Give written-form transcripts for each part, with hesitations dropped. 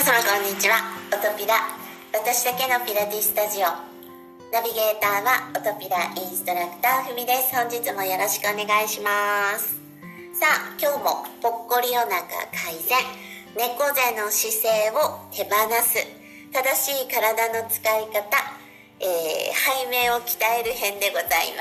様こんにちは。オトピラ、私だけのピラティスタジオ、ナビゲーターはオトピラインストラクターふみです。本日もよろしくお願いします。さあ、今日もぽっこりお腹改善、猫背の姿勢を手放す、正しい体の使い方、背面を鍛える編でございます。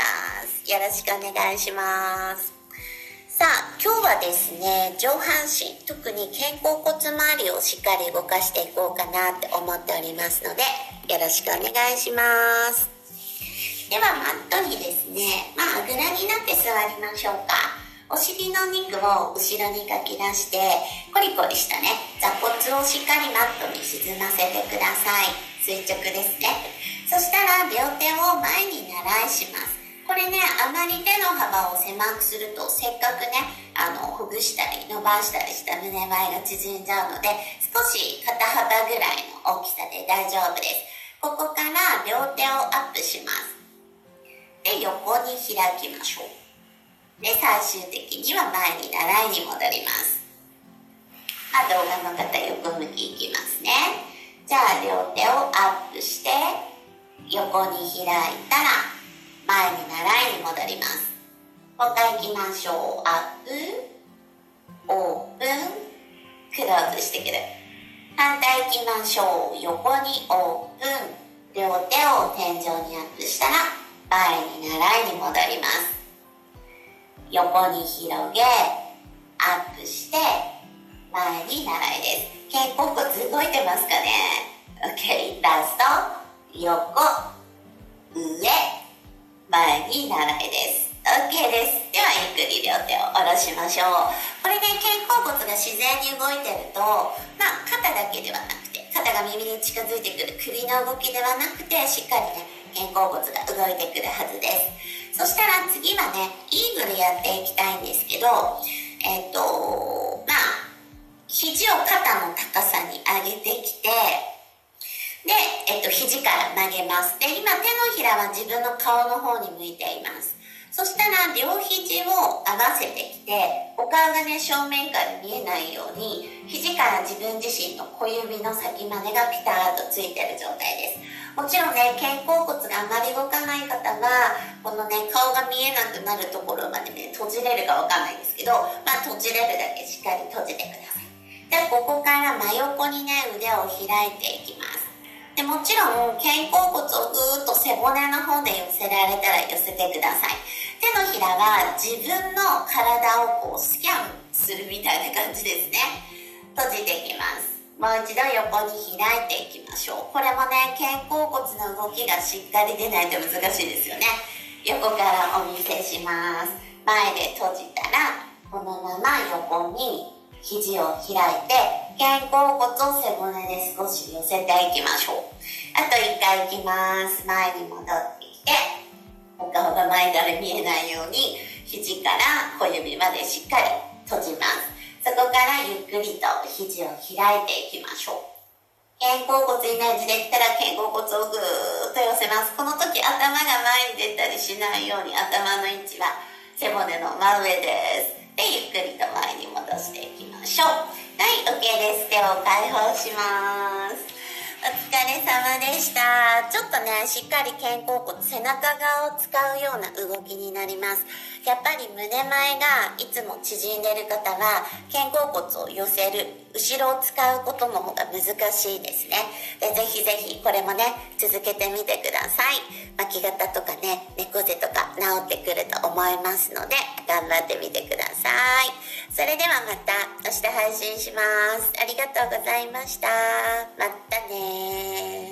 よろしくお願いします。さあ、今日はですね、上半身、特に肩甲骨周りをしっかり動かしていこうかなって思っておりますので、よろしくお願いします。ではマットにですね、あぐらになって座りましょうか。お尻の肉を後ろにかき出して、コリコリしたね、座骨をしっかりマットに沈ませてください。垂直ですね。そしたら両手を前に習いします。これね、あまり手の幅を狭くすると、せっかくね、ほぐしたり伸ばしたりした胸前が縮んじゃうので、少し肩幅ぐらいの大きさで大丈夫です。ここから両手をアップします。で、横に開きましょう。で、最終的には前に習いに戻ります。動画の方、横向きいきますね。じゃあ、両手をアップして、横に開いたら、前に習いに戻ります。もう一回行きましょう。アップ、オープン、クローズしてくる。反対行きましょう。横にオープン、両手を天井にアップしたら前に習いに戻ります。横に広げ、アップして前に習いです。肩甲骨動いてますかね？ OK、ラスト、横、上、前に習いです。 OK です。ではゆっくり両手を下ろしましょう。これね、肩甲骨が自然に動いてると、肩だけではなくて、肩が耳に近づいてくる首の動きではなくて、しっかりね、肩甲骨が動いてくるはずです。そしたら次はね、イーグルやっていきたいんですけど、肘を肩の高さに上げてきて、で、肘から曲げます。で、今手のひらは自分の顔の方に向いています。そしたら両肘を合わせてきて、お顔がね、正面から見えないように、肘から自分自身の小指の先までがピタッとついてる状態です。もちろんね、肩甲骨があまり動かない方は、このね、顔が見えなくなるところまでね、閉じれるかわかんないんですけど、閉じれるだけしっかり閉じてください。で、ここから真横にね、腕を開いていきます。で、もちろん肩甲骨をぐーっと背骨の方で寄せられたら寄せてください。手のひらは自分の体をこうスキャンするみたいな感じですね。閉じていきます。もう一度横に開いていきましょう。これもね、肩甲骨の動きがしっかり出ないと難しいですよね。横からお見せします。前で閉じたら、このまま横に肘を開いて、肩甲骨を背骨で少し寄せていきましょう。あと1回いきます。前に戻ってきて、お顔が前から見えないように、肘から小指までしっかり閉じます。そこからゆっくりと肘を開いていきましょう。肩甲骨イメージできたら肩甲骨をぐーっと寄せます。この時頭が前に出たりしないように頭の位置は背骨の真上です。で、ゆっくりと前に戻していきましょう。はい、OK です。手を解放します。お疲れ様でした。ちょっとね、しっかり肩甲骨、背中側を使うような動きになります。やっぱり胸前がいつも縮んでいる方は、肩甲骨を寄せる、後ろを使うことの方が難しいですね。で、ぜひぜひこれもね、続けてみてください。巻き肩とかね、猫背とか治ってくると思いますので、頑張ってみてください。それではまた明日配信します。ありがとうございました。またね。